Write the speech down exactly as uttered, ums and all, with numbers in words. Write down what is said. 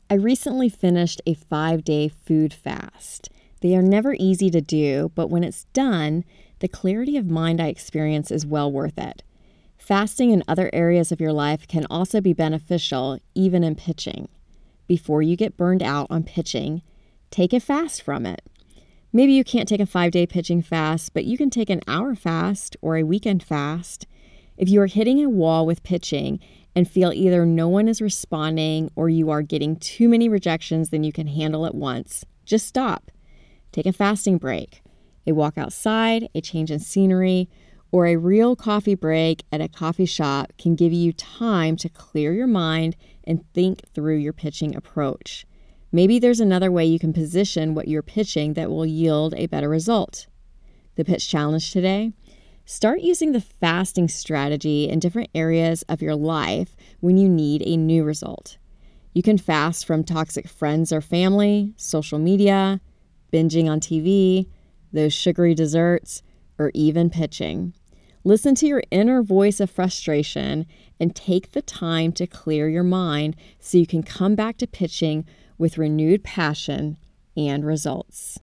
I recently finished a five-day food fast. They are never easy to do, but when it's done, the clarity of mind I experience is well worth it. Fasting in other areas of your life can also be beneficial, even in pitching. Before you get burned out on pitching, take a fast from it. Maybe you can't take a five-day pitching fast, but you can take an hour fast or a weekend fast. If you are hitting a wall with pitching and feel either no one is responding or you are getting too many rejections than you can handle at once, just stop. Take a fasting break. A walk outside, a change in scenery, or a real coffee break at a coffee shop can give you time to clear your mind and think through your pitching approach. Maybe there's another way you can position what you're pitching that will yield a better result. The pitch challenge today: start using the fasting strategy in different areas of your life when you need a new result. You can fast from toxic friends or family, social media, binging on T V, those sugary desserts, or even pitching. Listen to your inner voice of frustration and take the time to clear your mind so you can come back to pitching with renewed passion and results.